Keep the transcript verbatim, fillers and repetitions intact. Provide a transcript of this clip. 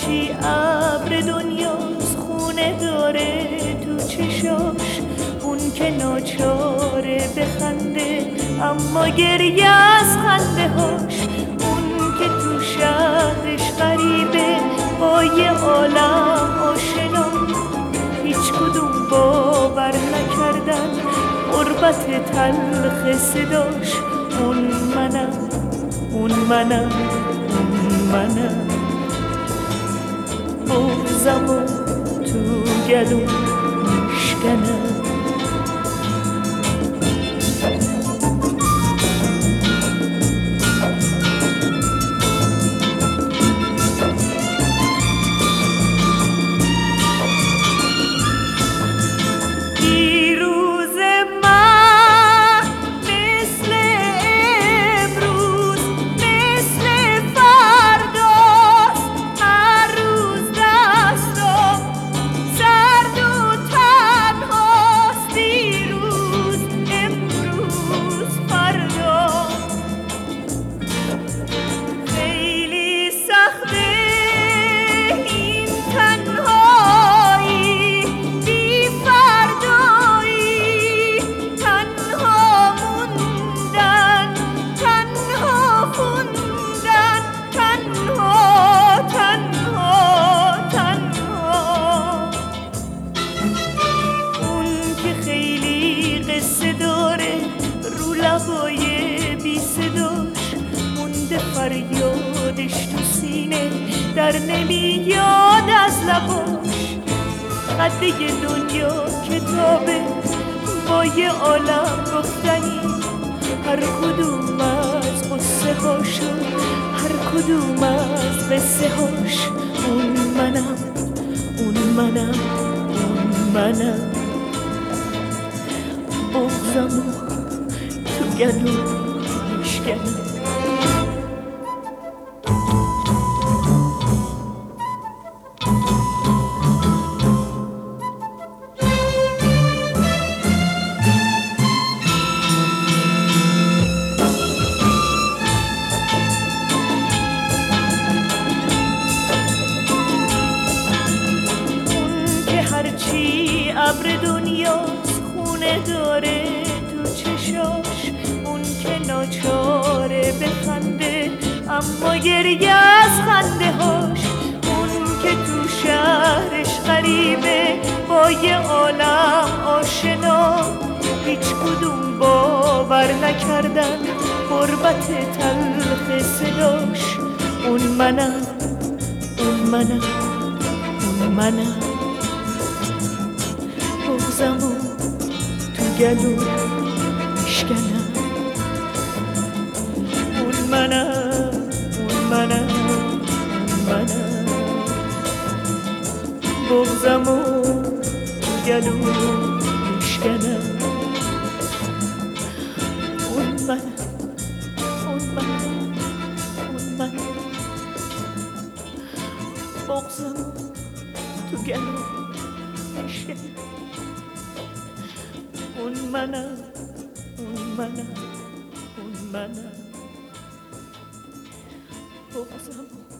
هرچی ابر دنیاست خونه داره تو چشاش، اون که ناچاره بخنده اما گریه از خنده هاش، اون که تو شهرش غریبه با یه عالم آشنا، هیچ کدوم باور نکردن غربت تلخ صداش. اون منم، اون منم، اون منم، بغضم و تو گلوم میشکنم. فریادش تو سینه در نمیاد از لباش، قده دنیا کتابه با یه عالم گفتنی، هر کدوم از قصه هاشو، هر کدوم از قصه هاش. اون منم، اون منم، اون منم، بغضمو تو گلو میشکنم. هرچی ابر دنیاست خونه داره تو چشاش، اون که ناچاره بخنده اما گریه از خنده هاش، اون که تو شهرش غریبه با یه عالم آشنا، هیچ کدوم باور نکردن غربت تلخ صداش. اون منم، اون منم، اون منم، بغضمو تو گلو میشکنم. اون منم، اون منم، اون منم، بغضمو تو گلو میشکنم. اون منم، اون منم، اون منم، بغضمو تو گلو میشکنم. اون منم، اون منم، اون منم، بغضمو